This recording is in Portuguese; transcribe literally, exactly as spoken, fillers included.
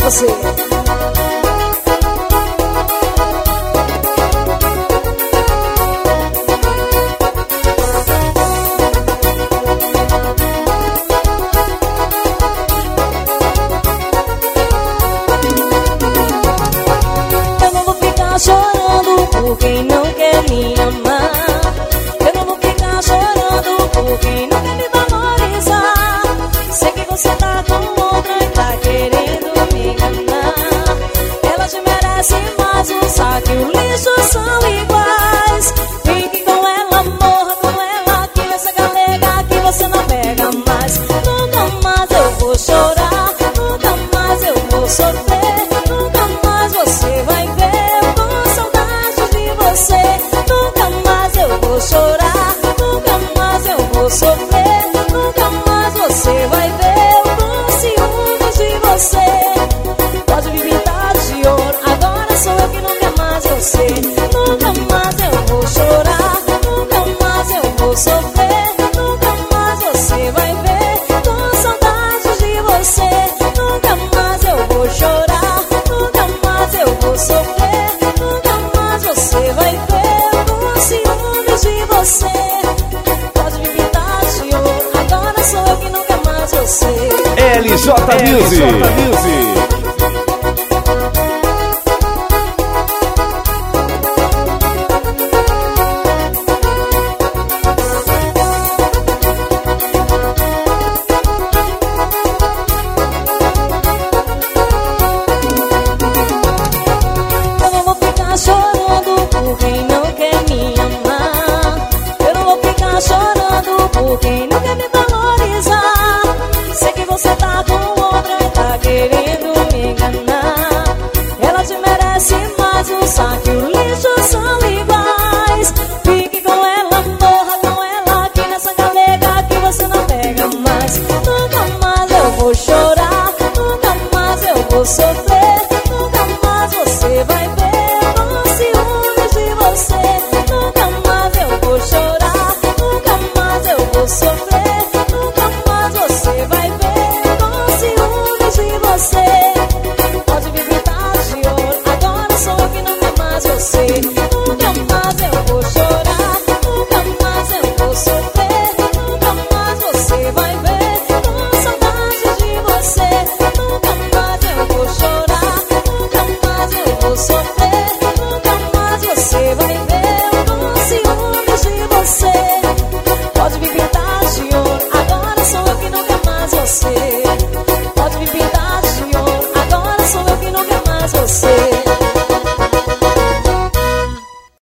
você. Eu não vou ficar chorando por quem não quer me amar. Eu não vou ficar chorando por quem não quer me valorizar. Sei que você tá com outra e tá querendo me enganar. Ela te merece mais, o saco e o lixo são iguais. Fique com ela, morra com ela, que essa galega que você não pega mais. Nunca mais eu vou chorar, nunca mais eu vou sofrer. Nunca mais você vai ver, eu tô saudade de você. Nunca mais eu vou chorar, nunca mais eu vou sofrer. Nunca mais você vai ver, eu tô ciúmes de você. Pode me pintar de ouro, agora sou eu que não quer mais você. Nunca mais eu vou chorar, nunca mais eu vou sofrer. Nunca mais você vai ver, tô saudade de você. Nunca mais eu vou chorar, nunca mais eu vou sofrer. Nunca mais você vai ver, eu tô ciúmes de você. Pode me pintar de ouro, agora sou eu que não quer mais você. L J Music. L J Music. Eu não vou ficar chorando por quem não quer me amar. Eu não vou ficar chorando por quem não quer me valorizar. Sei que você tá com outra e tá querendo me enganar. Ela te merece mais, o saco e o lixo são iguais. Fique com ela, morra com ela, que nessa galega que você não pega mais. Nunca mais eu vou chorar, nunca mais eu vou sofrer. Nunca mais você vai ver, eu tô ciúmes de você. Nunca mais eu vou chorar, nunca mais eu vou sofrer. Nunca mais você vai ver, eu tô ciúmes de você. Pode me pintar de ouro, agora sou eu que não quer mais você. Nunca mais eu vou chorar, nunca mais eu vou sofrer. Nunca mais você vai ver, tô saudade de você. Nunca mais eu vou chorar, nunca mais eu vou sofrer. Nunca mais você vai ver.